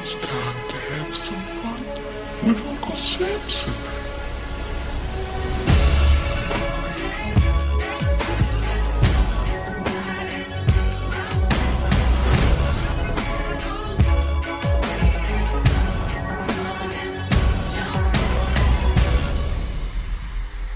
It's time to have some fun with Uncle Samson.